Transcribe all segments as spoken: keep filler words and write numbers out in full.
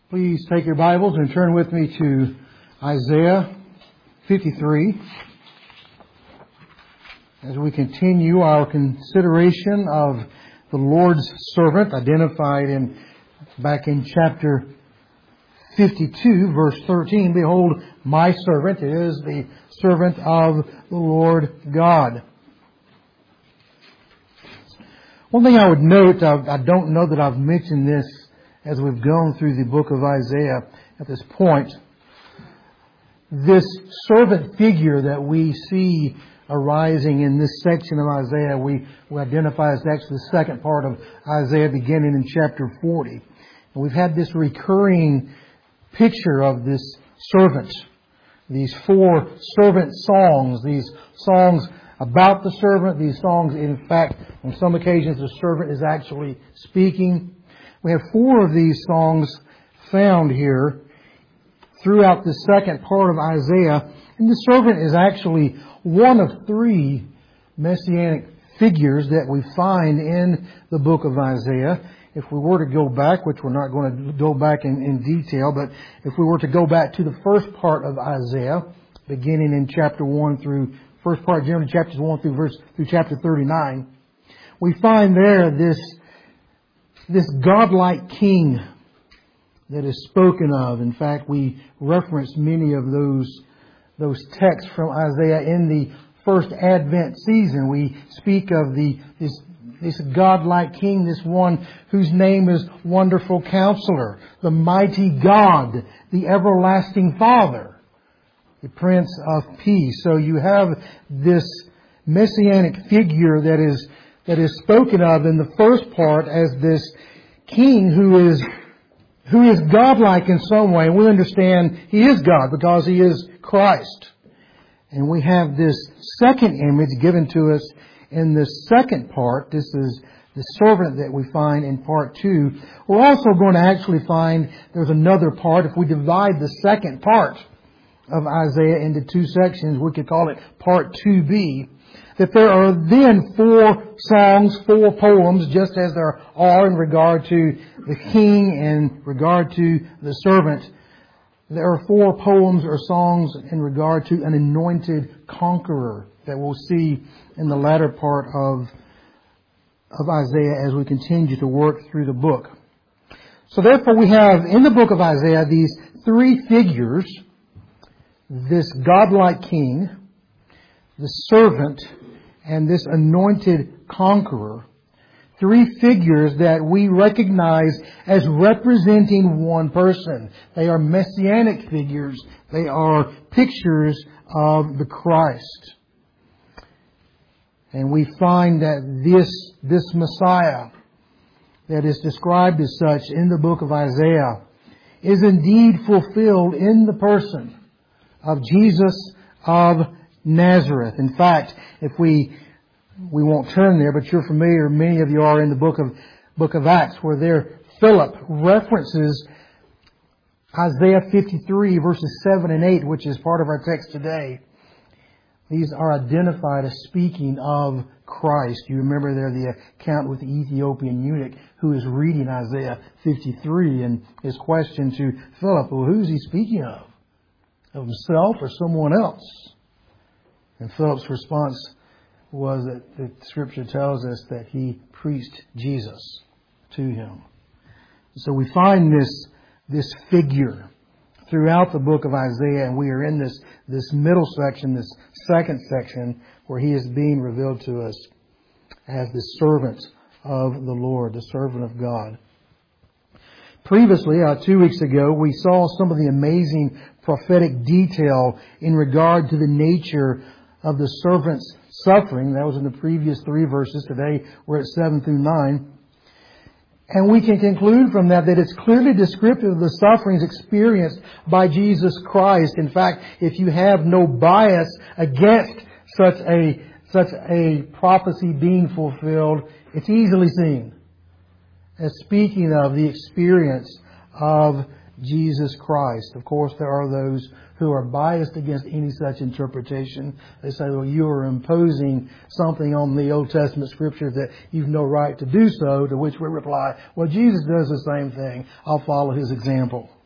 Please take your Bibles and turn with me to Isaiah fifty-three as we continue our consideration of the Lord's servant identified in back in chapter fifty-two, verse thirteen. Behold, my servant is the servant of the Lord God. One thing I would note, I, I don't know that I've mentioned this as we've gone through the book of Isaiah at this point. This servant figure that we see arising in this section of Isaiah, we, we identify as actually the second part of Isaiah beginning in chapter forty. And we've had this recurring picture of this servant. These four servant songs, these songs about the servant, these songs, in fact, on some occasions the servant is actually speaking. We have four of these songs found here throughout the second part of Isaiah. And the servant is actually one of three messianic figures that we find in the book of Isaiah. If we were to go back, which we're not going to go back in, in detail, but if we were to go back to the first part of Isaiah, beginning in chapter one through, first part, generally chapters one through verse, through chapter thirty-nine, we find there this This godlike king that is spoken of. In fact, we reference many of those, those texts from Isaiah in the first Advent season. We speak of the, this, this godlike king, this one whose name is Wonderful Counselor, the Mighty God, the Everlasting Father, the Prince of Peace. So you have this messianic figure that is that is spoken of in the first part as this king who is who is godlike in some way. And we understand he is God because he is Christ. And we have this second image given to us in the second part. This is the servant that we find in part two. We're also going to actually find there's another part. If we divide the second part of Isaiah into two sections, we could call it part two B. That there are then four songs, four poems, just as there are in regard to the king and in regard to the servant. There are four poems or songs in regard to an anointed conqueror that we'll see in the latter part of, of Isaiah as we continue to work through the book. So therefore we have in the book of Isaiah these three figures, this godlike king, the servant, and this anointed conqueror. Three figures that we recognize as representing one person. They are messianic figures. They are pictures of the Christ. And we find that this, this Messiah that is described as such in the book of Isaiah is indeed fulfilled in the person of Jesus of Nazareth. In fact, if we we won't turn there, but you're familiar, many of you are in the book of book of Acts, where there Philip references Isaiah fifty-three verses seven and eight, which is part of our text today. These are identified as speaking of Christ. You remember there the account with the Ethiopian eunuch who is reading Isaiah fifty-three, and his question to Philip, well, who's he speaking of? Of himself or someone else? And Philip's response was that the Scripture tells us that he preached Jesus to him. So we find this, this figure throughout the book of Isaiah, and we are in this, this middle section, this second section, where he is being revealed to us as the servant of the Lord, the servant of God. Previously, uh, two weeks ago, we saw some of the amazing prophetic detail in regard to the nature of the servant's suffering. That was in the previous three verses. Today we're at seven through nine. And we can conclude from that that it's clearly descriptive of the sufferings experienced by Jesus Christ. In fact, if you have no bias against such a, such a prophecy being fulfilled, it's easily seen as speaking of the experience of Jesus Christ. Of course, there are those who are biased against any such interpretation. They say, well, you are imposing something on the Old Testament Scripture that you've no right to do so, to which we reply, well, Jesus does the same thing. I'll follow his example.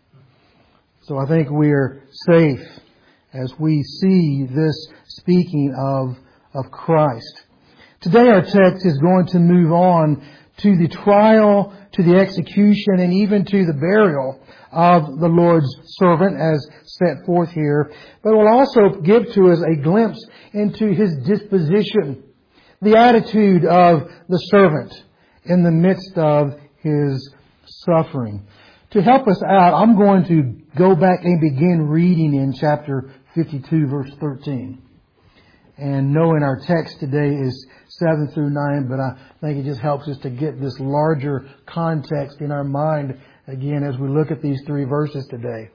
So I think we're safe as we see this speaking of, of Christ. Today our text is going to move on to the trial, to the execution, and even to the burial of the Lord's servant as set forth here. But it will also give to us a glimpse into his disposition, the attitude of the servant in the midst of his suffering. To help us out, I'm going to go back and begin reading in chapter fifty-two, verse thirteen. And knowing our text today is seven through nine, but I think it just helps us to get this larger context in our mind again as we look at these three verses today.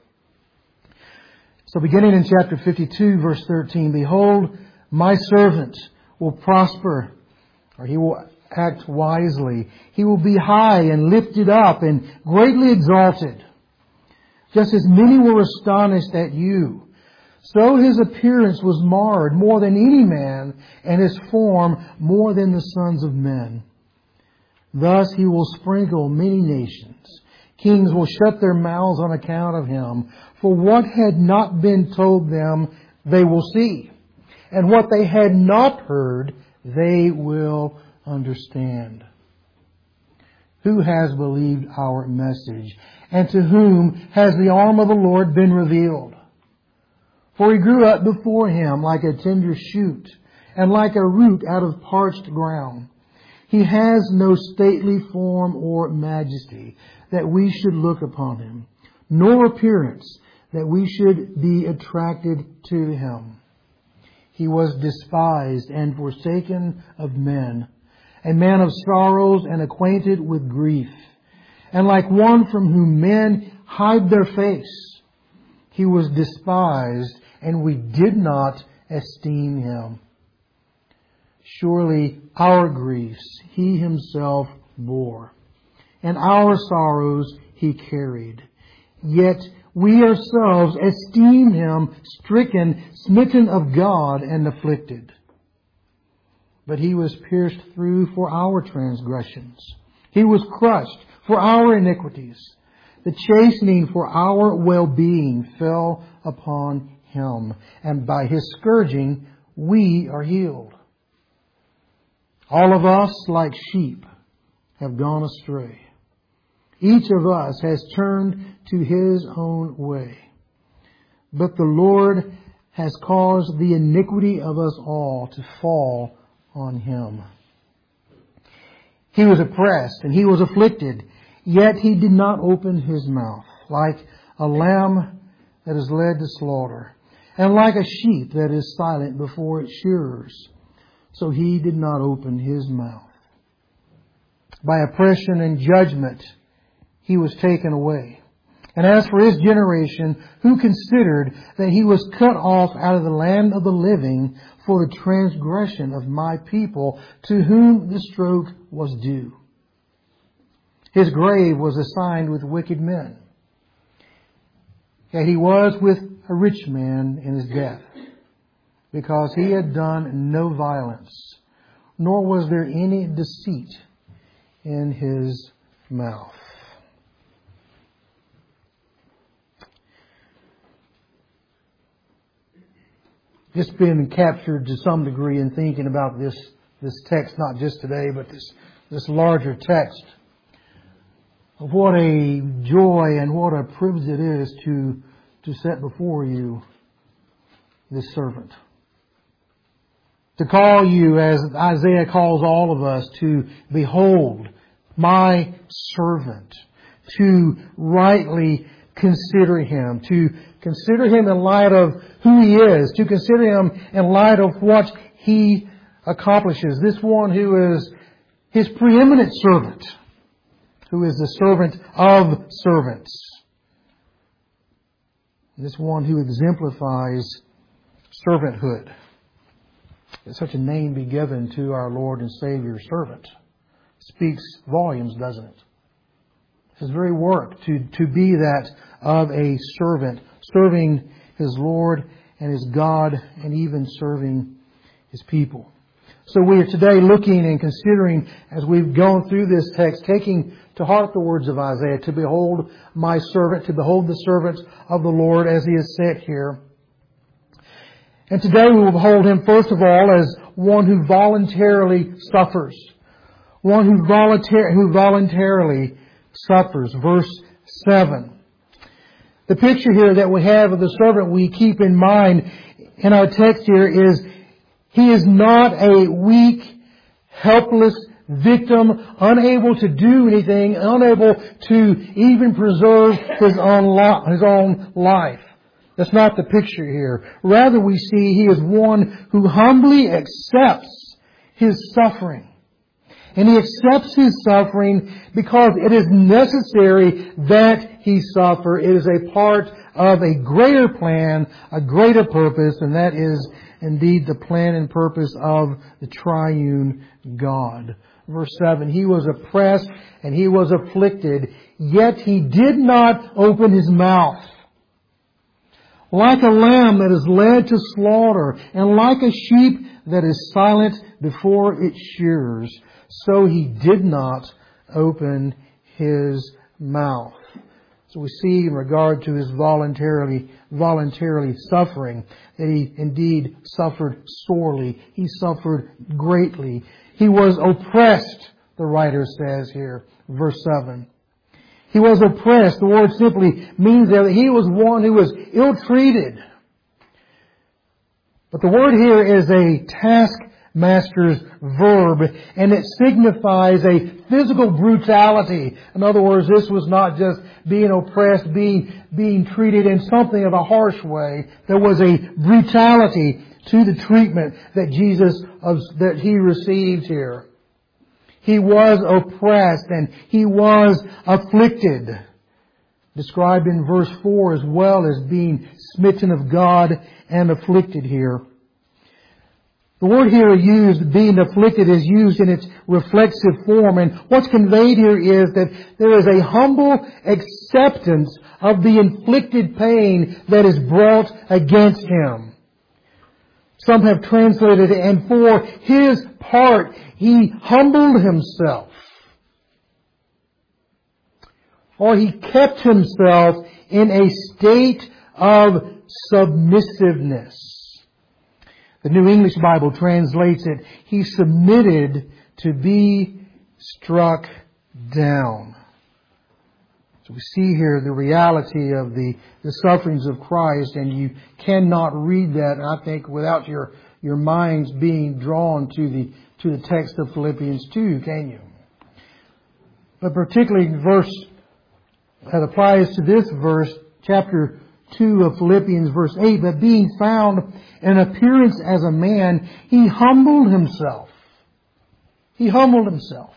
So beginning in chapter fifty-two, verse thirteen, "Behold, my servant will prosper," or he will act wisely. "He will be high and lifted up and greatly exalted. Just as many were astonished at you, so his appearance was marred more than any man, and his form more than the sons of men. Thus he will sprinkle many nations. Kings will shut their mouths on account of him. For what had not been told them, they will see. And what they had not heard, they will understand. Who has believed our message? And to whom has the arm of the Lord been revealed? For he grew up before him like a tender shoot, and like a root out of parched ground. He has no stately form or majesty, that we should look upon him, nor appearance, that we should be attracted to him. He was despised and forsaken of men, a man of sorrows and acquainted with grief, and like one from whom men hide their face. He was despised, and we did not esteem him. Surely our griefs he himself bore, and our sorrows he carried. Yet we ourselves esteem him stricken, smitten of God, and afflicted. But he was pierced through for our transgressions. He was crushed for our iniquities. The chastening for our well-being fell upon him, and by his scourging we are healed. All of us, like sheep, have gone astray. Each of us has turned to his own way. But the Lord has caused the iniquity of us all to fall on him. He was oppressed and he was afflicted, yet he did not open his mouth. Like a lamb that is led to slaughter, and like a sheep that is silent before its shearers, so he did not open his mouth. By oppression and judgment he was taken away. And as for his generation, who considered that he was cut off out of the land of the living for the transgression of my people, to whom the stroke was due. His grave was assigned with wicked men. Yet he was with a rich man in his death, because he had done no violence, nor was there any deceit in his mouth. Just been captured to some degree in thinking about this this text, not just today, but this this larger text. Of what a joy and what a privilege it is to to set before you this servant. To call you, as Isaiah calls all of us, to behold my servant, to rightly consider him, to consider him in light of who he is, to consider him in light of what he accomplishes. This one who is his preeminent servant, who is the servant of servants. This one who exemplifies servanthood. That such a name be given to our Lord and Savior, servant. Speaks volumes, doesn't it? His very work to, to be that of a servant, serving his Lord and his God, and even serving his people. So we are today looking and considering, as we've gone through this text, taking to heart the words of Isaiah, to behold my servant, to behold the servant of the Lord as he is set here. And today we will behold him, first of all, as one who voluntarily suffers. One who, voluntar- who voluntarily suffers. Verse seven. The picture here that we have of the servant we keep in mind in our text here is he is not a weak, helpless victim, unable to do anything, unable to even preserve his own, li- his own life. That's not the picture here. Rather, we see he is one who humbly accepts his suffering. And he accepts his suffering because it is necessary that he suffer. It is a part of a greater plan, a greater purpose, and that is indeed the plan and purpose of the triune God. Verse seven, he was oppressed and he was afflicted, yet he did not open his mouth. Like a lamb that is led to slaughter, and like a sheep that is silent before its shearers, so he did not open his mouth. So we see in regard to his voluntarily, voluntarily suffering, that he indeed suffered sorely. He suffered greatly. He was oppressed, the writer says here, verse seven. He was oppressed. The word simply means there that he was one who was ill-treated. But the word here is a taskmaster's verb, and it signifies a physical brutality. In other words, this was not just being oppressed, being, being treated in something of a harsh way. There was a brutality to the treatment that Jesus, that he received here. He was oppressed and he was afflicted. Described in verse four as well as being smitten of God and afflicted here. The word here used, being afflicted, is used in its reflexive form. And what's conveyed here is that there is a humble acceptance of the inflicted pain that is brought against him. Some have translated it, and for his part, he humbled himself. Or he kept himself in a state of submissiveness. The New English Bible translates it, he submitted to be struck down. So we see here the reality of the, the sufferings of Christ, and you cannot read that, I think, without your, your minds being drawn to the, to the text of Philippians two, can you? But particularly verse, that applies to this verse, chapter two of Philippians, verse eight, but being found in appearance as a man, he humbled himself. He humbled himself.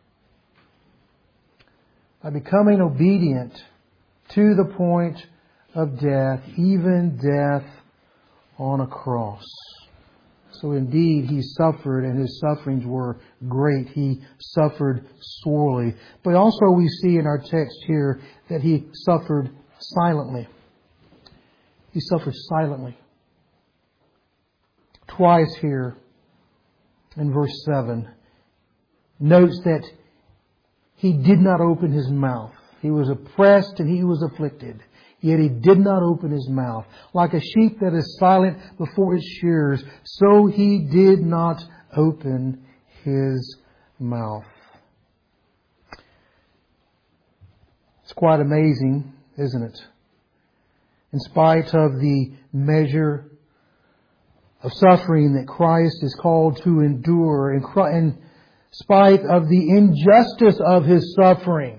By becoming obedient to the point of death, even death on a cross. So indeed, he suffered, and his sufferings were great. He suffered sorely. But also we see in our text here that he suffered silently. He suffered silently. Twice here in verse seven, notes that he did not open his mouth. He was oppressed and he was afflicted. Yet he did not open his mouth. Like a sheep that is silent before its shearers, so he did not open his mouth. It's quite amazing, isn't it? In spite of the measure of suffering that Christ is called to endure, in spite of the injustice of his suffering,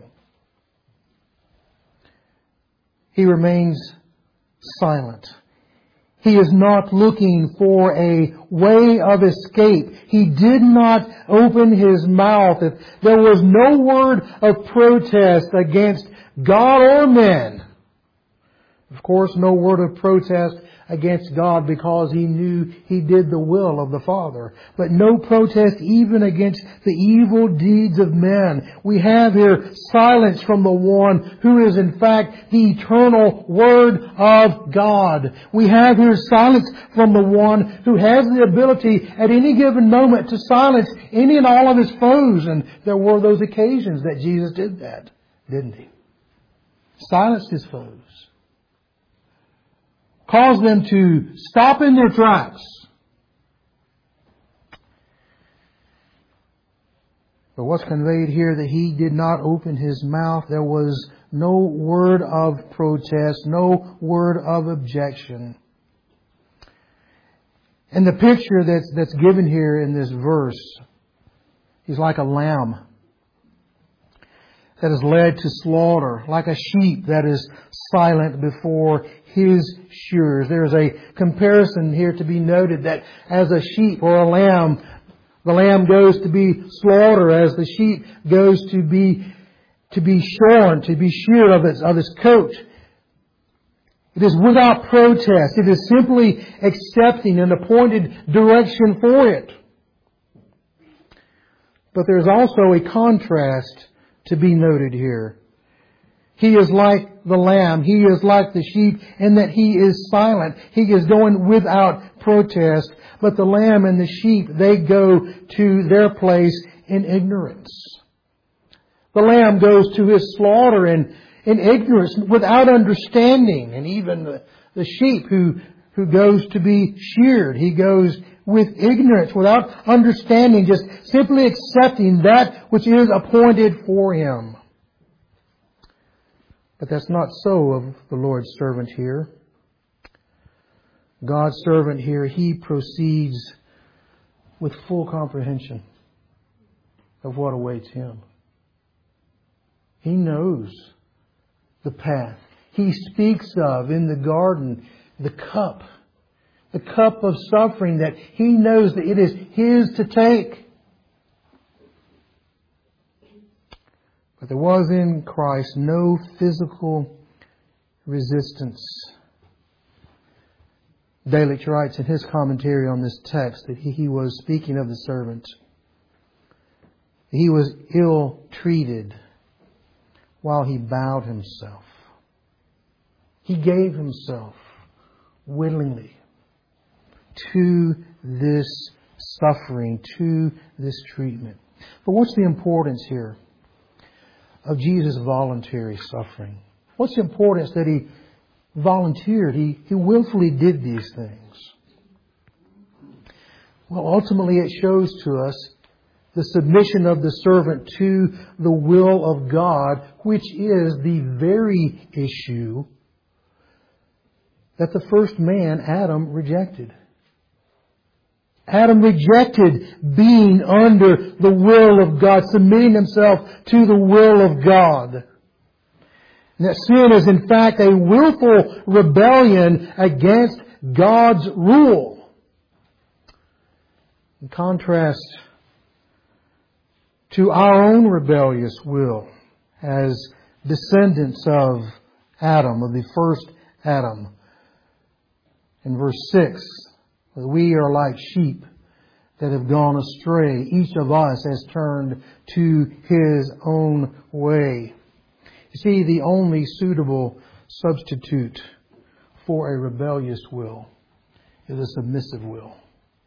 he remains silent. He is not looking for a way of escape. He did not open his mouth. There was no word of protest against God or men. Of course, no word of protest against God because he knew he did the will of the Father. But no protest even against the evil deeds of men. We have here silence from the one who is in fact the eternal Word of God. We have here silence from the one who has the ability at any given moment to silence any and all of his foes. And there were those occasions that Jesus did that, didn't he? Silenced his foes. Caused them to stop in their tracks. But what's conveyed here, that he did not open his mouth. There was no word of protest, no word of objection. And the picture that's, that's given here in this verse, he's like a lamb that is led to slaughter, like a sheep that is silent before his shearers. There's a comparison here to be noted that as a sheep or a lamb, the lamb goes to be slaughtered as the sheep goes to be to be shorn, to be sheared of its of its coat. It is without protest. It is simply accepting an appointed direction for it. But there's also a contrast to be noted here. He is like the lamb. He is like the sheep in that he is silent. He is going without protest. But the lamb and the sheep, they go to their place in ignorance. The lamb goes to his slaughter in, in ignorance, without understanding. And even the, the sheep who, who goes to be sheared, he goes with ignorance, without understanding, just simply accepting that which is appointed for him. But that's not so of the Lord's servant here. God's servant here, he proceeds with full comprehension of what awaits him. He knows the path. He speaks of in the garden the cup. The cup of suffering that he knows that it is his to take. But there was in Christ no physical resistance. Delitzsch writes in his commentary on this text that he, he was speaking of the servant. He was ill-treated while he bowed himself. He gave himself willingly to this suffering, to this treatment. But what's the importance here of Jesus' voluntary suffering? What's the importance that he volunteered? He, he willfully did these things. Well, ultimately it shows to us the submission of the servant to the will of God, which is the very issue that the first man, Adam, rejected. Adam rejected being under the will of God, submitting himself to the will of God. And that sin is in fact a willful rebellion against God's rule. In contrast to our own rebellious will as descendants of Adam, of the first Adam. In verse six, we are like sheep that have gone astray. Each of us has turned to his own way. You see, the only suitable substitute for a rebellious will is a submissive will.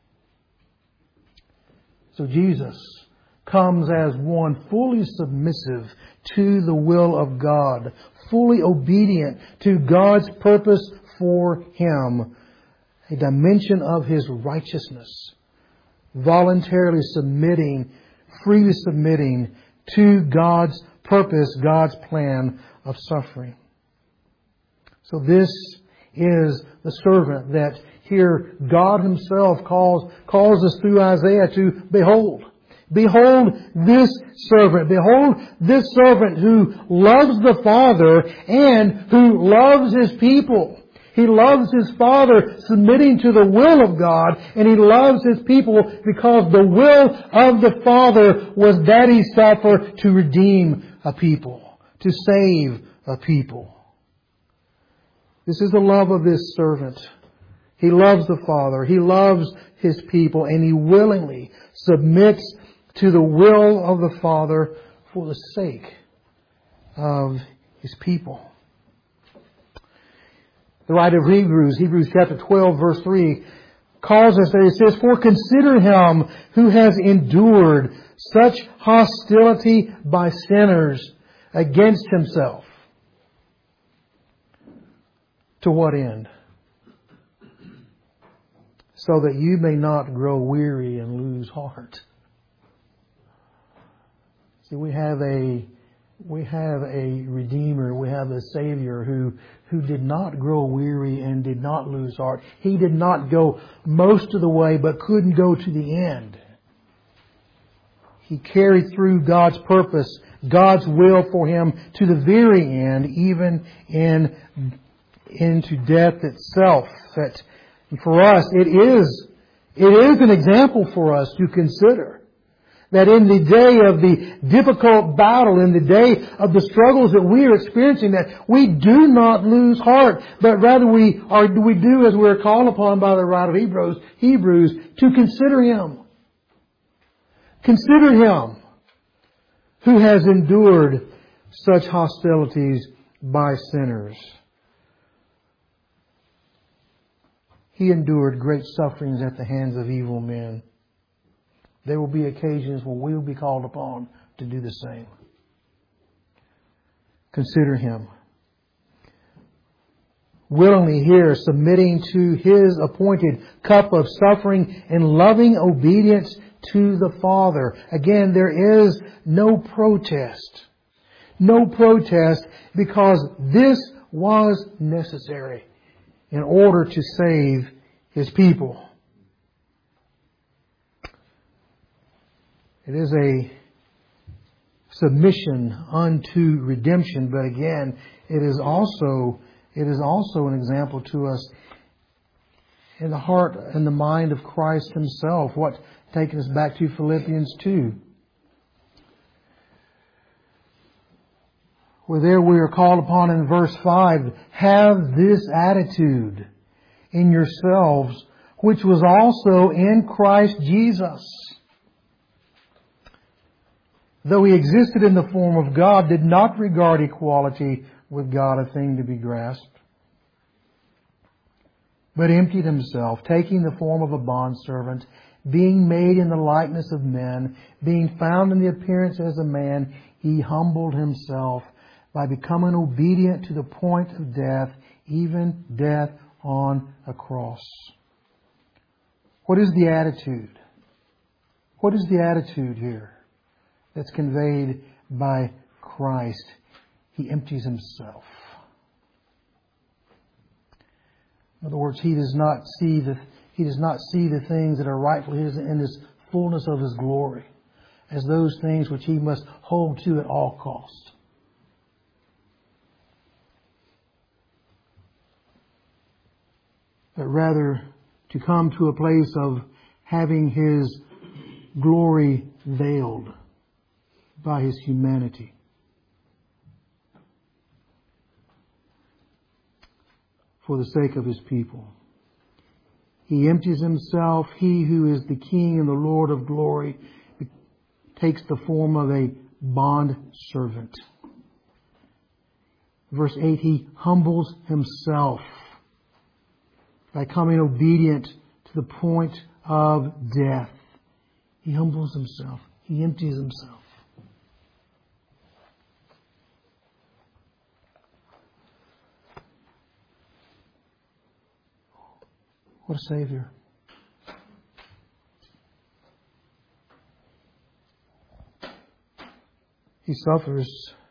So Jesus comes as one fully submissive to the will of God, fully obedient to God's purpose for him, a dimension of his righteousness, voluntarily submitting, freely submitting to God's purpose, God's plan of suffering. So this is the servant that here God himself calls, calls us through Isaiah to behold. Behold this servant. Behold this servant who loves the Father and who loves his people. He loves his Father submitting to the will of God, and he loves his people because the will of the Father was that he suffer to redeem a people, to save a people. This is the love of this servant. He loves the Father. He loves His people, and he willingly submits to the will of the Father for the sake of His people. The writer of Hebrews, Hebrews chapter twelve, verse three, calls us there. It says, "For consider Him who has endured such hostility by sinners against Himself." To what end? So that you may not grow weary and lose heart. See, we have a we have a Redeemer, we have a Savior who who did not grow weary and did not lose heart. He did not go most of the way, but couldn't go to the end. He carried through God's purpose, God's will for him to the very end, even in into death itself. That for us, it is it is an example for us to consider. That in the day of the difficult battle, in the day of the struggles that we are experiencing, that we do not lose heart, but rather we are we do as we are called upon by the writer of Hebrews, Hebrews to consider Him. Consider Him who has endured such hostilities by sinners. He endured great sufferings at the hands of evil men. There will be occasions where we will be called upon to do the same. Consider Him. Willingly here, submitting to His appointed cup of suffering in loving obedience to the Father. Again, there is no protest. No protest, because this was necessary in order to save His people. It is a submission unto redemption, but again, it is also it is also an example to us in the heart and the mind of Christ Himself. What taking us back to Philippians two, where there we are called upon in verse five, "Have this attitude in yourselves, which was also in Christ Jesus, though He existed in the form of God, did not regard equality with God a thing to be grasped, but emptied Himself, taking the form of a bondservant, being made in the likeness of men, being found in the appearance as a man, He humbled Himself by becoming obedient to the point of death, even death on a cross." What is the attitude? What is the attitude here that's conveyed by Christ? He empties Himself. In other words, He does not see the He does not see the things that are rightfully His in His fullness of His glory as those things which He must hold to at all costs. But rather to come to a place of having His glory veiled by His humanity. For the sake of His people. He empties Himself. He who is the King and the Lord of glory takes the form of a bond servant. Verse eight, He humbles Himself by coming obedient to the point of death. He humbles Himself. He empties Himself. What a Savior. He suffers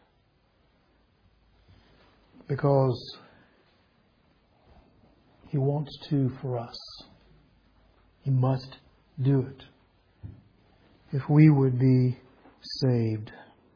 because He wants to for us. He must do it if we would be saved.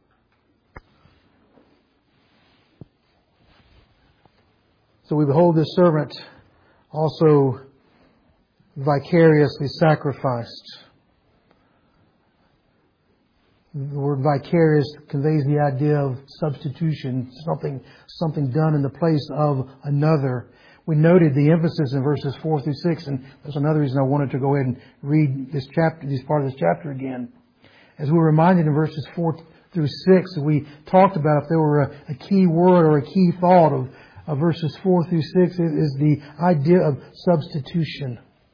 So we behold this servant also vicariously sacrificed. The word vicarious conveys the idea of substitution, something, something done in the place of another. We noted the emphasis in verses four through six, and that's another reason I wanted to go ahead and read this chapter, this part of this chapter again. As we were reminded in verses four through six, we talked about if there were a, a key word or a key thought of, of verses four through six, it is the idea of substitution.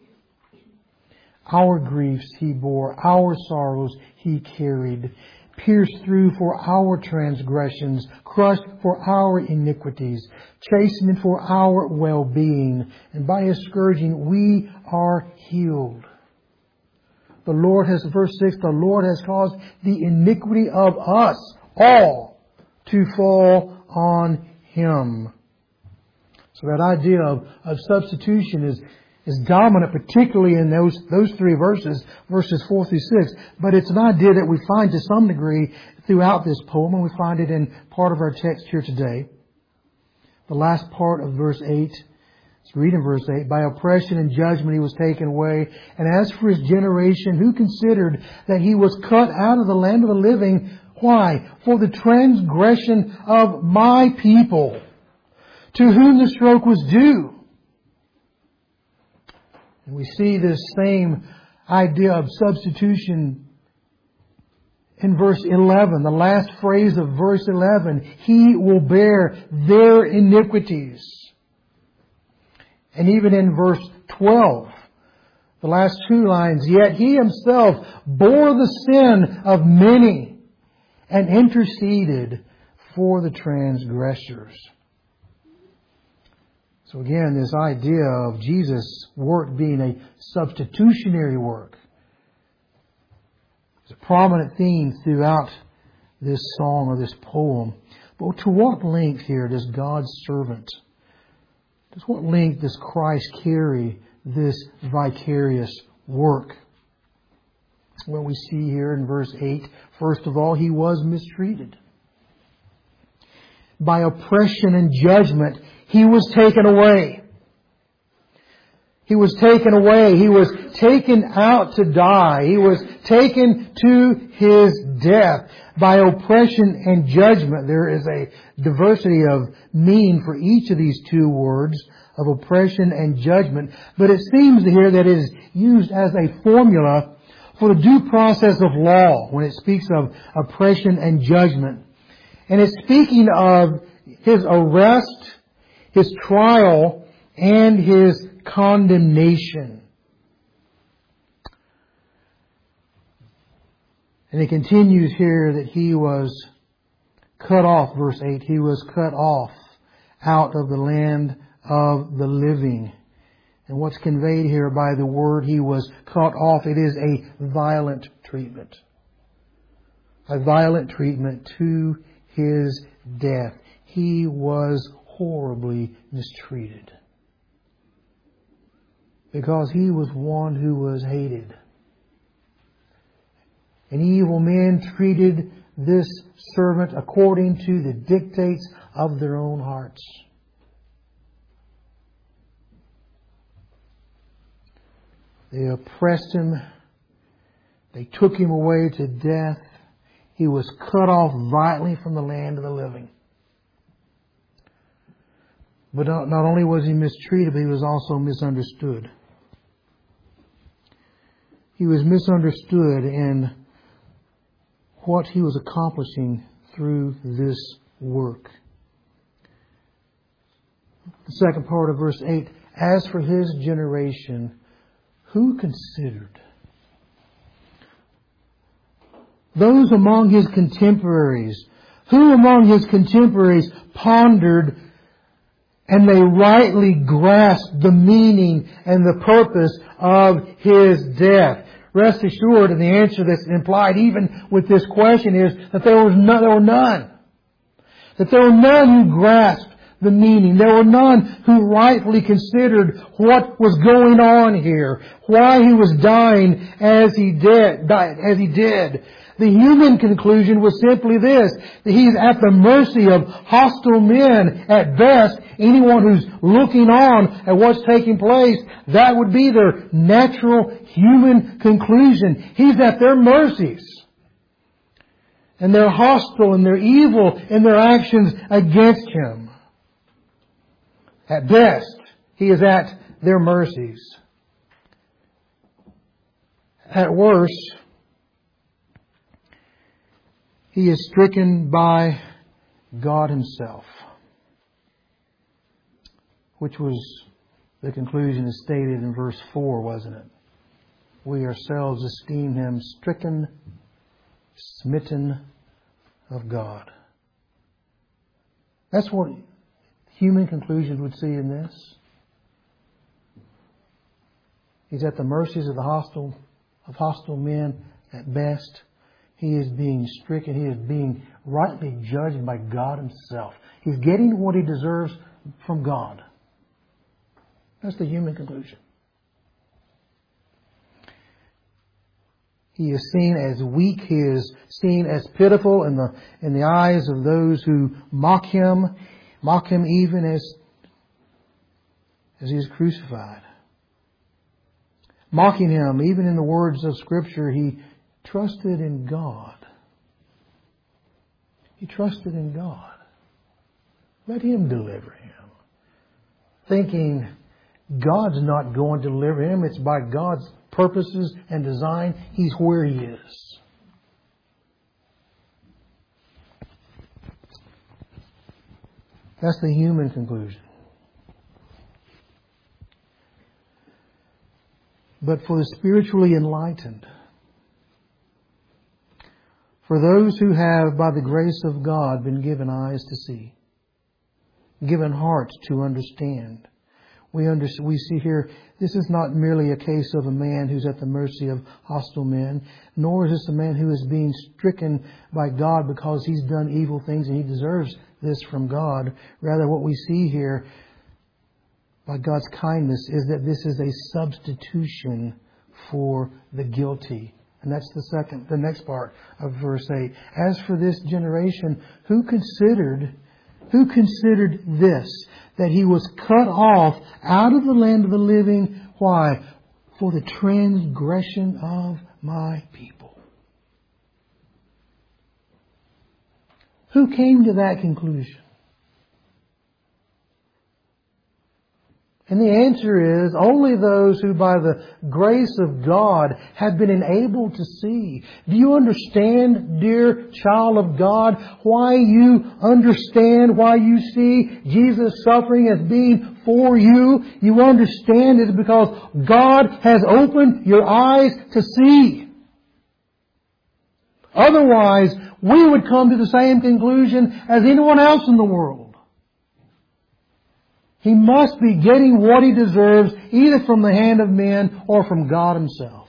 Our griefs He bore, our sorrows He carried, pierced through for our transgressions, crushed for our iniquities, chastened for our well-being, and by His scourging we are healed. The Lord has, verse six, the Lord has caused the iniquity of us all to fall on Him. So that idea of, of substitution is is dominant, particularly in those those three verses, verses four through six. But it's an idea that we find to some degree throughout this poem, and we find it in part of our text here today. The last part of verse eight, let's read in verse eight, by oppression and judgment He was taken away. And as for His generation, who considered that He was cut out of the land of the living? Why? For the transgression of my people, to whom the stroke was due. And we see this same idea of substitution in verse eleven, the last phrase of verse eleven. He will bear their iniquities. And even in verse twelve, the last two lines, yet He Himself bore the sin of many and interceded for the transgressors. So again, this idea of Jesus' work being a substitutionary work is a prominent theme throughout this song or this poem. But to what length here does God's servant, to what length does Christ carry this vicarious work? Well, we see here in verse eight, first of all, He was mistreated. By oppression and judgment, He was taken away. He was taken away. He was taken out to die. He was taken to His death. By oppression and judgment, there is a diversity of meaning for each of these two words of oppression and judgment. But it seems here that it is used as a formula for the due process of law when it speaks of oppression and judgment. And it's speaking of His arrest, His trial, and His condemnation. And it continues here that He was cut off, verse eight, He was cut off out of the land of the living. And what's conveyed here by the word He was cut off, it is a violent treatment. A violent treatment to His death. He was horribly mistreated. Because He was one who was hated. And evil men treated this servant according to the dictates of their own hearts. They oppressed Him. They took Him away to death. He was cut off violently from the land of the living. But not, not only was He mistreated, but He was also misunderstood. He was misunderstood in what He was accomplishing through this work. The second part of verse eight, as for His generation, who considered? Those among His contemporaries, who among His contemporaries pondered and they rightly grasped the meaning and the purpose of His death? Rest assured, and the answer that's implied even with this question is that there was no, there were none. That there were none who grasped the meaning. There were none who rightly considered what was going on here, why He was dying as He did. As he did. The human conclusion was simply this, that He's at the mercy of hostile men at best. Anyone who's looking on at what's taking place, that would be their natural human conclusion. He's at their mercies. And they're hostile and they're evil in their actions against Him. At best, He is at their mercies. At worst, He is stricken by God Himself, which was the conclusion is stated in verse four, wasn't it? We ourselves esteem Him stricken, smitten of God. That's what human conclusions would see in this. He's at the mercies of the hostile, of hostile men at best. He is being stricken. He is being rightly judged by God Himself. He's getting what he deserves from God. That's the human conclusion. He is seen as weak. He is seen as pitiful in the in the eyes of those who mock Him, mock Him even as, as He is crucified. Mocking Him, even in the words of Scripture, He trusted in God. He trusted in God. Let Him deliver him. Thinking God's not going to deliver him. It's by God's purposes and design. He's where He is. That's the human conclusion. But for the spiritually enlightened, for those who have, by the grace of God, been given eyes to see, given hearts to understand, we under, we see here, this is not merely a case of a man who's at the mercy of hostile men, nor is this a man who is being stricken by God because he's done evil things and he deserves this from God. Rather, what we see here, by God's kindness, is that this is a substitution for the guilty. And that's the second, the next part of verse eight. As for this generation, who considered, who considered this, that he was cut off out of the land of the living? Why? For the transgression of my people. Who came to that conclusion? And the answer is only those who by the grace of God have been enabled to see. Do you understand, dear child of God, why you understand, why you see Jesus' suffering as being for you? You understand it because God has opened your eyes to see. Otherwise, we would come to the same conclusion as anyone else in the world. He must be getting what he deserves either from the hand of men or from God Himself.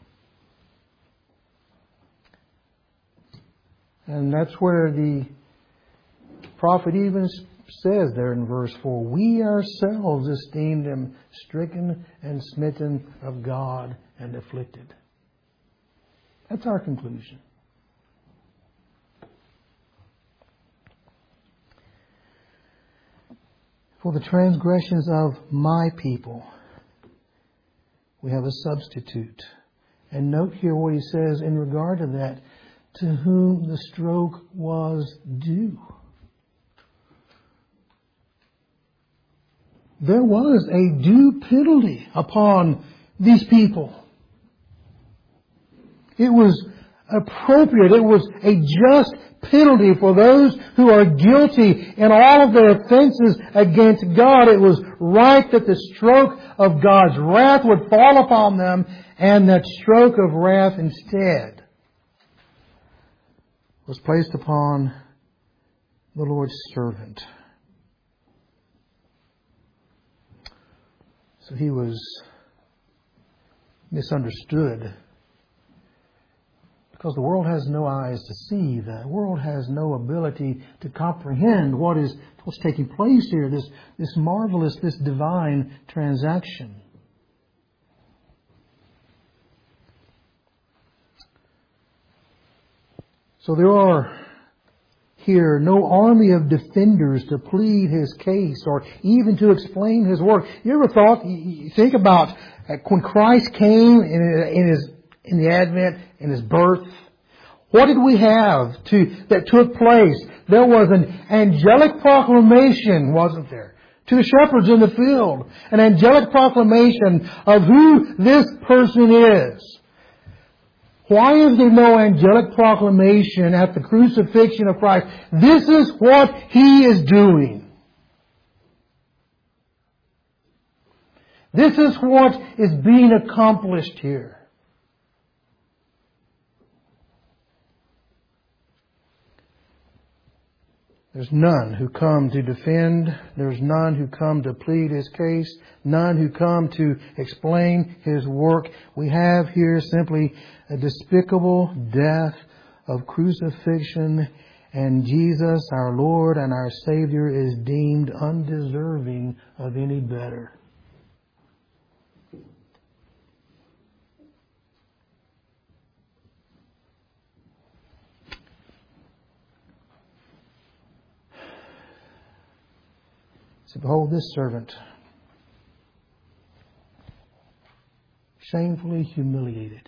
And that's where the prophet even says there in verse four, we ourselves esteemed Him stricken and smitten of God and afflicted. That's our conclusion. For the transgressions of my people, we have a substitute. And note here what he says in regard to that, to whom the stroke was due. There was a due penalty upon these people. It was appropriate. It was a just penalty for those who are guilty in all of their offenses against God. It was right that the stroke of God's wrath would fall upon them, and that stroke of wrath instead was placed upon the Lord's servant. So he was misunderstood. Because the world has no eyes to see. The world has no ability to comprehend what is what's taking place here. This, this marvelous, this divine transaction. So there are here no army of defenders to plead His case or even to explain His work. You ever thought, you think about when Christ came in, in His in the Advent, in His birth, What did we have to, that took place? There was an angelic proclamation, wasn't there? To the shepherds in the field. An angelic proclamation of who this person is. Why is there no angelic proclamation at the crucifixion of Christ? This is what He is doing. This is what is being accomplished here. There's none who come to defend. There's none who come to plead His case. None who come to explain His work. We have here simply a despicable death of crucifixion, and Jesus, our Lord and our Savior, is deemed undeserving of any better. Behold this servant, shamefully humiliated.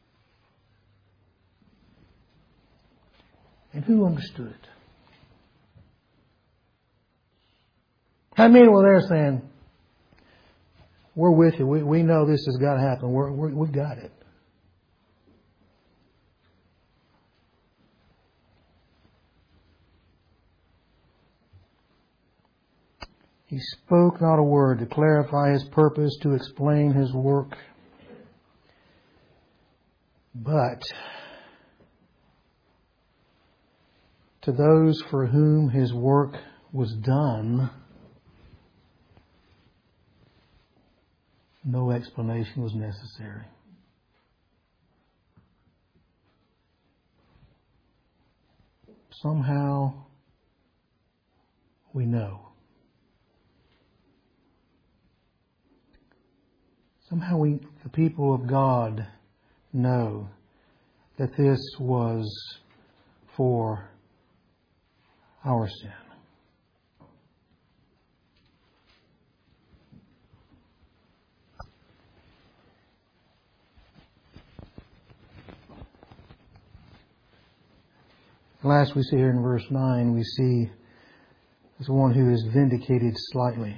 And who understood it? How many were there saying, we're with you, we, we know this has got to happen, we're, we're, we've got it. He spoke not a word to clarify His purpose, to explain His work. But to those for whom His work was done, no explanation was necessary. Somehow we know. Somehow we, the people of God, know that this was for our sin. Last we see here in verse nine, we see as one who is vindicated slightly.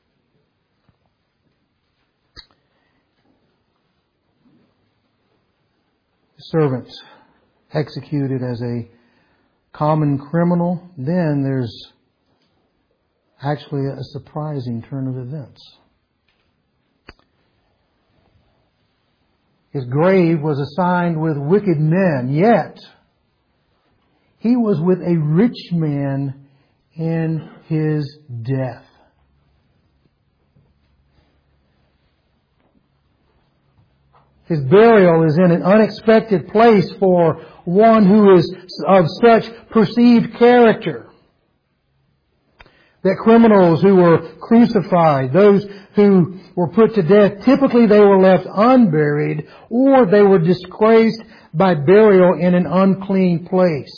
Servant executed as a common criminal, then there's actually a surprising turn of events. His grave was assigned with wicked men, yet he was with a rich man in his death. His burial is in an unexpected place for one who is of such perceived character. That criminals who were crucified, those who were put to death, typically they were left unburied or they were disgraced by burial in an unclean place.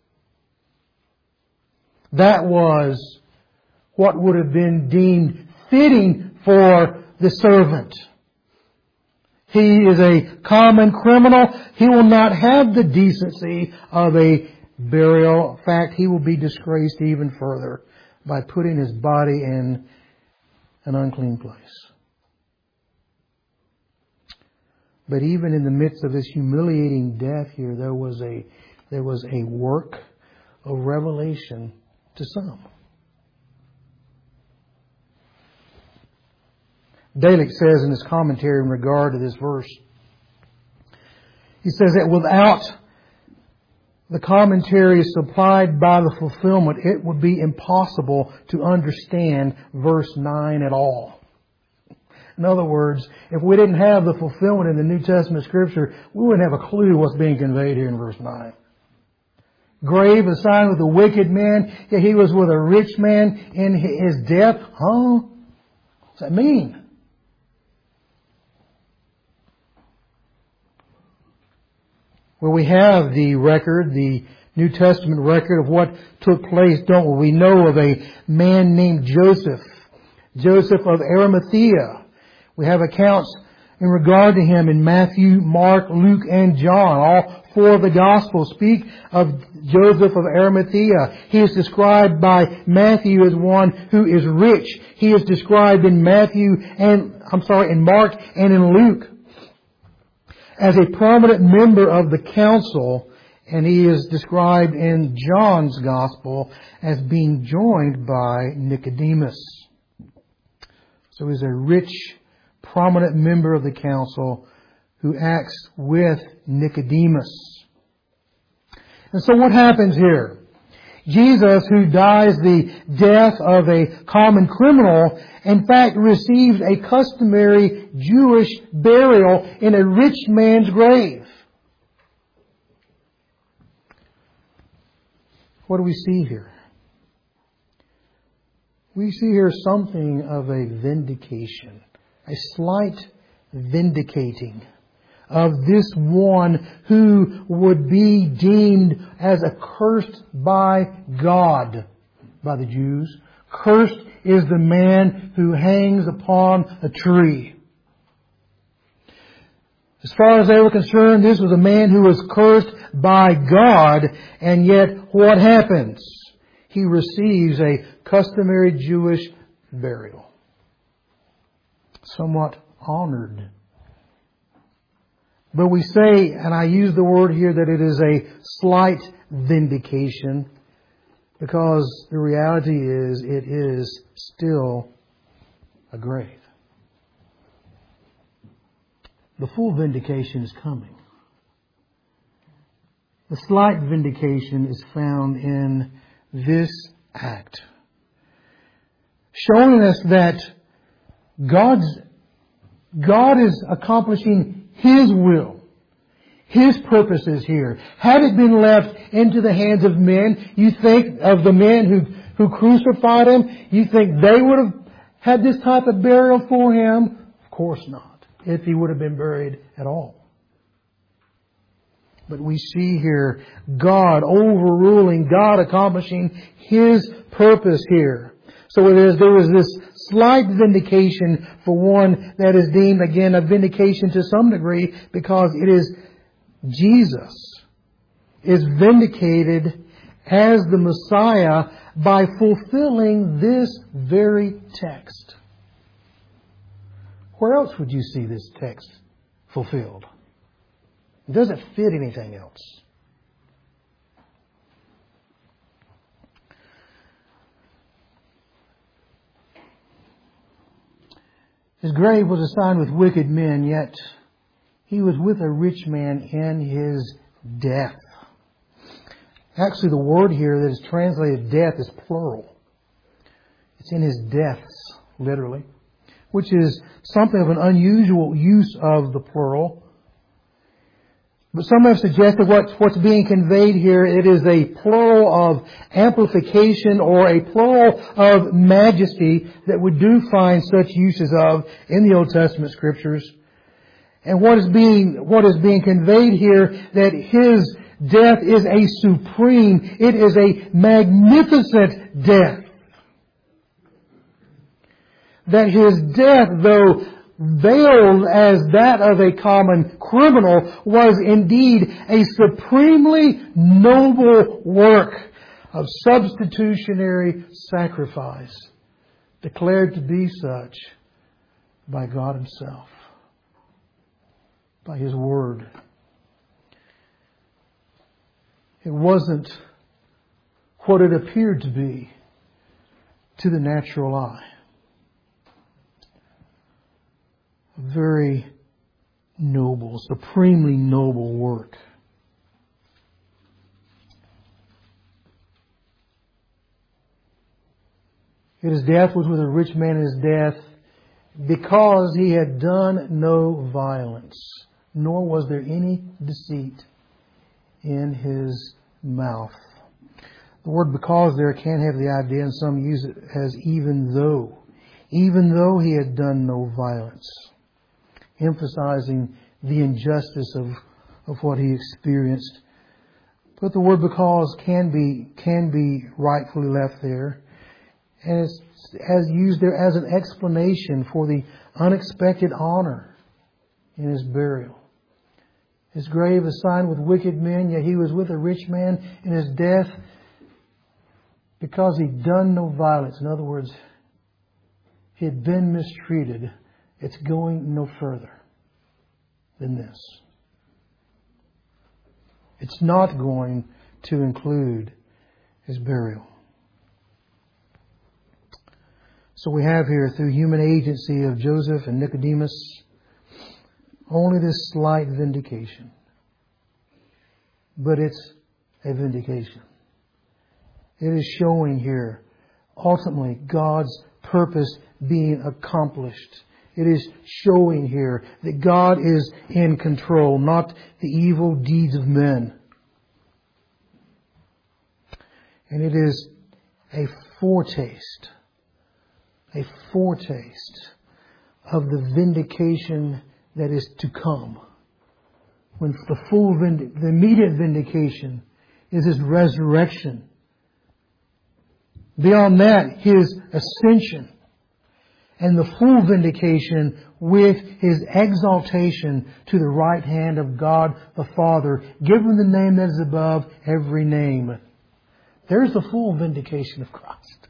That was what would have been deemed fitting for the servant. He is a common criminal. He will not have the decency of a burial. In fact, he will be disgraced even further by putting his body in an unclean place. But even in the midst of this humiliating death here, there was a there was a work of revelation to some. Dalick says in his commentary in regard to this verse, he says that without the commentary supplied by the fulfillment, it would be impossible to understand verse nine at all. In other words, if we didn't have the fulfillment in the New Testament Scripture, we wouldn't have a clue what's being conveyed here in verse nine. Grave assigned with a wicked man, yet he was with a rich man in his death. Huh? What's that mean? Well, we have the record, the New Testament record of what took place, don't we? We know of a man named Joseph. Joseph of Arimathea. We have accounts in regard to Him in Matthew, Mark, Luke, and John. All four of the Gospels speak of Joseph of Arimathea. He is described by Matthew as one who is rich. He is described in Matthew and, I'm sorry, in Mark and in Luke as a prominent member of the council, and he is described in John's Gospel as being joined by Nicodemus. So he's a rich, prominent member of the council who acts with Nicodemus. And so what happens here? Jesus, who dies the death of a common criminal, in fact receives a customary Jewish burial in a rich man's grave. What do we see here? We see here something of a vindication, a slight vindicating of this one who would be deemed as accursed by God, by the Jews. Cursed is the man who hangs upon a tree. As far as they were concerned, this was a man who was cursed by God, and yet what happens? He receives a customary Jewish burial. Somewhat honored. But we say, and I use the word here, that it is a slight vindication, because the reality is it is still a grave. The full vindication is coming. The slight vindication is found in this act, showing us that God's, God is accomplishing His will, His purposes here. Had it been left into the hands of men, you think of the men who, who crucified Him, you think they would have had this type of burial for Him? Of course not, if He would have been buried at all. But we see here God overruling, God accomplishing His purpose here. So it is, there is this slight vindication for one that is deemed, again, a vindication to some degree, because it is Jesus is vindicated as the Messiah by fulfilling this very text. Where else would you see this text fulfilled? It doesn't fit anything else. His grave was assigned with wicked men, yet He was with a rich man in His death. Actually, the word here that is translated death is plural. It's in His deaths, literally, which is something of an unusual use of the plural. But some have suggested what's, what's being conveyed here, it is a plural of amplification or a plural of majesty that we do find such uses of in the Old Testament Scriptures. And what is being, what is being conveyed here, that His death is a supreme, it is a magnificent death. That His death, though veiled as that of a common criminal, was indeed a supremely noble work of substitutionary sacrifice, declared to be such by God Himself, by His Word. It wasn't what it appeared to be to the natural eye. Very noble, supremely noble work. His death was with a rich man in his death because he had done no violence, nor was there any deceit in his mouth. The word because there can have the idea, and some use it as even though. Even though he had done no violence, emphasizing the injustice of, of what he experienced. But the word because can be can be rightfully left there, and it's as used there as an explanation for the unexpected honor in His burial. His grave assigned with wicked men, yet He was with a rich man in His death because He'd done no violence. In other words, He had been mistreated. It's going no further than this. It's not going to include His burial. So we have here, through human agency of Joseph and Nicodemus, only this slight vindication. But it's a vindication. It is showing here, ultimately, God's purpose being accomplished. It is showing here that God is in control, not the evil deeds of men. And it is a foretaste, a foretaste of the vindication that is to come. When the full, vind- the immediate vindication is His resurrection. Beyond that, His ascension. And the full vindication with His exaltation to the right hand of God the Father, given the name that is above every name. There's the full vindication of Christ.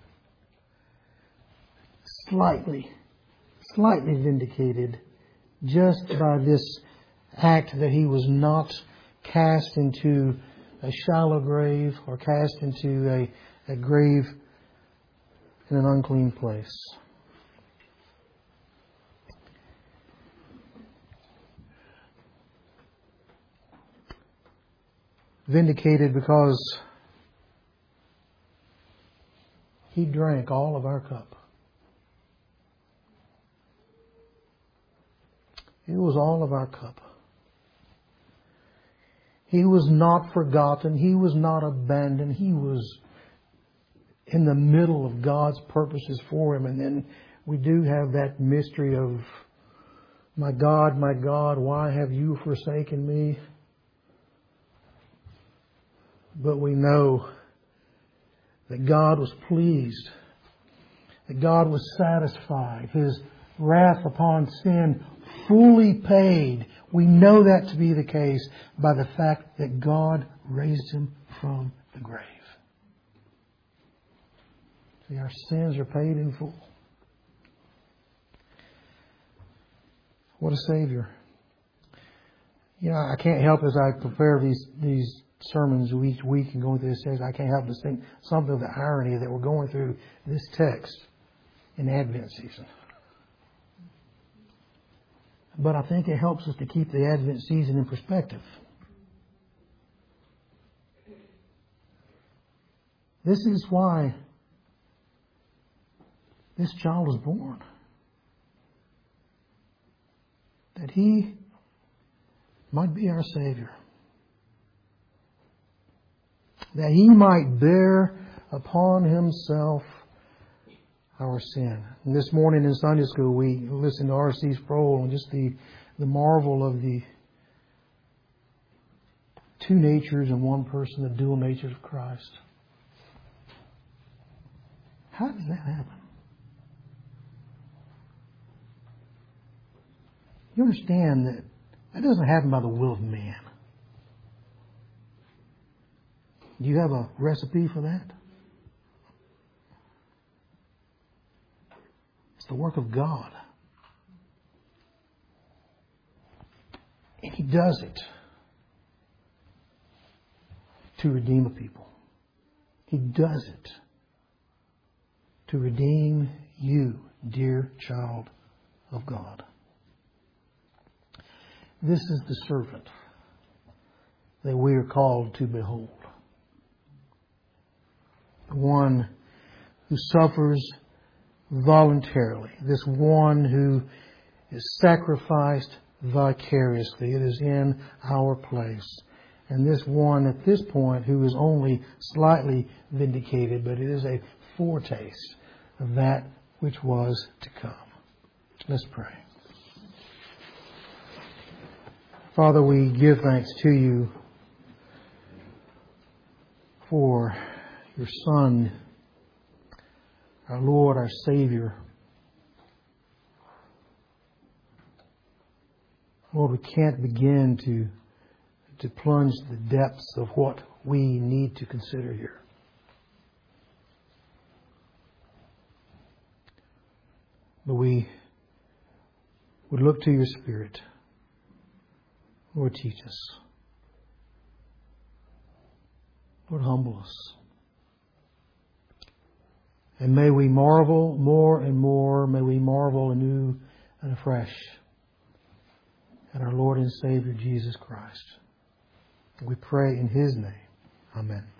Slightly, slightly vindicated just by this act that He was not cast into a shallow grave or cast into a, a grave in an unclean place. Vindicated because He drank all of our cup. It was all of our cup. He was not forgotten. He was not abandoned. He was in the middle of God's purposes for Him. And then we do have that mystery of, my God, my God, why have you forsaken me? But we know that God was pleased, that God was satisfied. His wrath upon sin fully paid. We know that to be the case by the fact that God raised Him from the grave. See, our sins are paid in full. What a Savior. You know, I can't help as I prepare these these sermons each week and going through this text, I can't help but think something of the irony that we're going through this text in Advent season. But I think it helps us to keep the Advent season in perspective. This is why this child was born. That He might be our Savior. That He might bear upon Himself our sin. And this morning in Sunday school we listened to R C Sproul and just the, the marvel of the two natures in one person, the dual natures of Christ. How does that happen? You understand that that doesn't happen by the will of man. Do you have a recipe for that? It's the work of God. And He does it to redeem a people. He does it to redeem you, dear child of God. This is the servant that we are called to behold. The one who suffers voluntarily. This one who is sacrificed vicariously. It is in our place. And this one at this point who is only slightly vindicated, but it is a foretaste of that which was to come. Let's pray. Father, we give thanks to You for Your Son, our Lord, our Savior, Lord, we can't begin to, to plunge the depths of what we need to consider here. But we would look to your Spirit. Lord, teach us. Lord, humble us. And may we marvel more and more. May we marvel anew and afresh at our Lord and Savior Jesus Christ. We pray in His name. Amen.